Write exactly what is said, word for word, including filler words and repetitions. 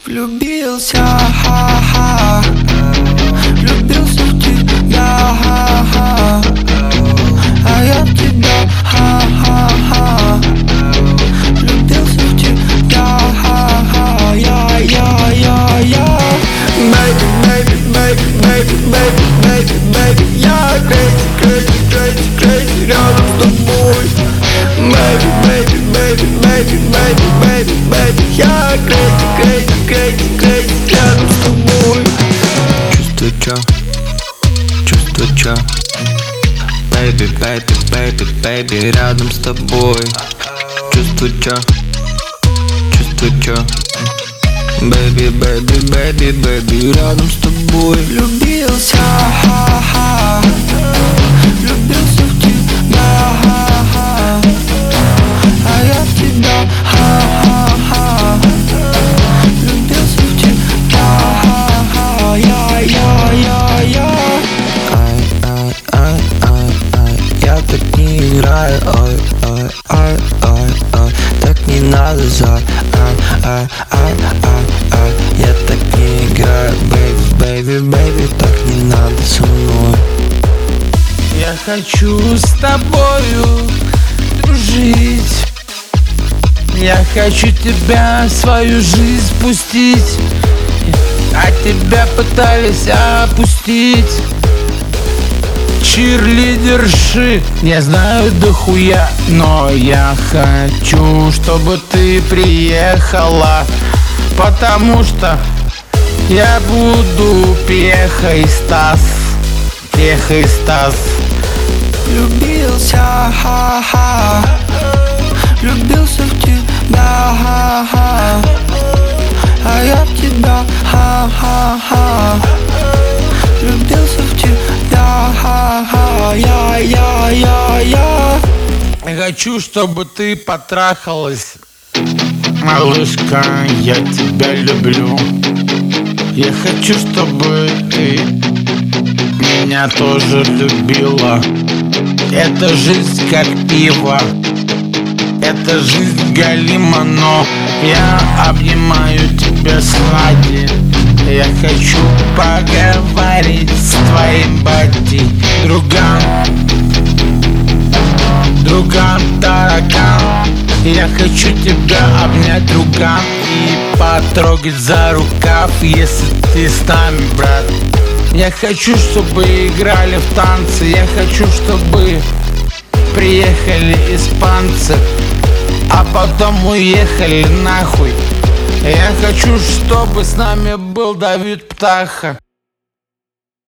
Влюбился, ха-ха, влюбился в тебя, ха-ха, а я в тебя, ха-ха-ха, влюбился в тебя, ха-ха, я, я, я, я. Baby, baby, baby, baby, baby, baby, baby, я crazy, crazy, crazy, crazy рядом с тобой. Baby, baby, baby, baby, baby, baby, baby, я crazy, crazy, crazy, crazy рядом с тобой. Чувство чё, чувство чё, baby, baby, baby, baby, рядом с тобой. Чувство чё, чувство чё, baby, baby, baby, baby, рядом с тобой. Влюбился, ха-ха, влюбился в тебя, ха-ха, а я в тебя, ха-ха-ха, влюбился в тебя, ха-ха, я, я, я, я. Ай, ай, ай, ай, ай, я так не играю, ой, ой, ой, ой, ой, так не надо зай, ай, ай, ай, ай, ай, я так не играю, baby, baby, baby, так не надо со мной. Я хочу с тобою дружить, я хочу тебя в свою жизнь пустить, а тебя пытались опустить. Чирлидерши, я знаю дохуя, но я хочу, чтобы ты приехала, потому что я буду Пьеха и Стас, Пьеха и Стас. Влюбился, ха-ха, влюбился в тебя, ха-ха, а я в тебя, ха-ха-ха, влюбился в тебя, ха-ха, я, я, я, я. Я хочу, чтобы ты потрахалась, малышка, я тебя люблю. Я хочу, чтобы ты меня тоже любила. Это жизнь как пиво, это жизнь галима, но я обнимаю тебя сзади. Я хочу поговорить с твоим боди, друган, друган, таракан. Я хочу тебя обнять, друган, и потрогать за рукав, если ты с нами, брат. Я хочу, чтобы играли в танцы, я хочу, чтобы приехали испанцы, а потом уехали нахуй. Я хочу, чтобы с нами был Давид Птаха.